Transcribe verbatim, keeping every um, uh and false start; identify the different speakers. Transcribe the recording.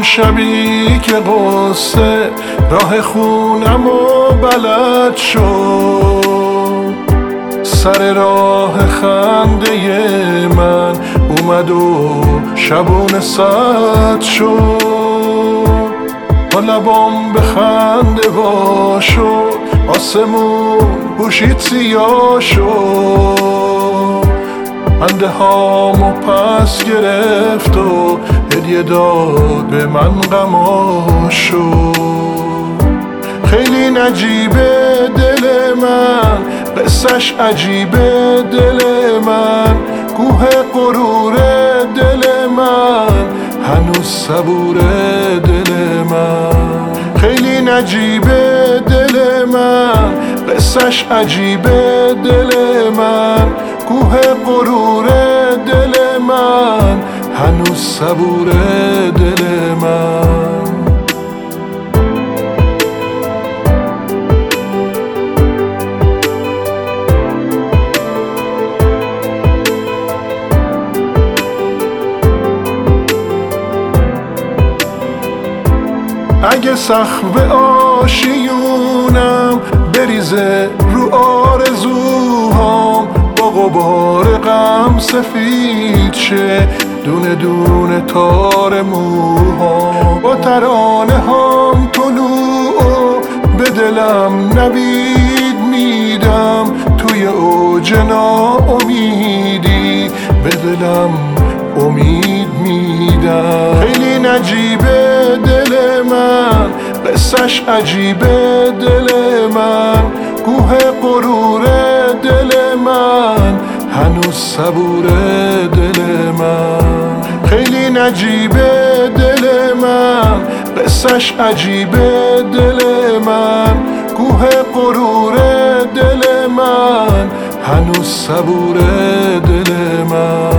Speaker 1: شبی که قصه راه خونم و بلد شد، سر راه خنده من اومد و شبونه سد شد. با لبام به خنده وا شد، آسمون پوشید سیاه شد. انده هامو پس گرفت و هدیه داد به من غما شد. خیلی نجیبه دل من، قصه‌ش عجیبه دل من، کوه غرور دل من، هنوز صبوره دل من. خیلی نجیبه دل من، قصه‌ش عجیبه دل من، کوه غرور دل من، هنوز صبوره دل من. اگه سقف آشیونم بریزه رو آرزوهام، با غبار غم سفید شه دونه دونه تار موهام. با ترانه هام طلوع به دلم نوید میدم، توی اوج ناامیدی به دلم امید میدم. خیلی نجیبه دل من، قصه‌ش عجیبه دل من، کوه غرور دل من، هنوز صبوره دل من. خیلی نجیبه دل من، قصه‌ش عجیبه دل من، کوه غرور دل من، هنوز صبوره دل من.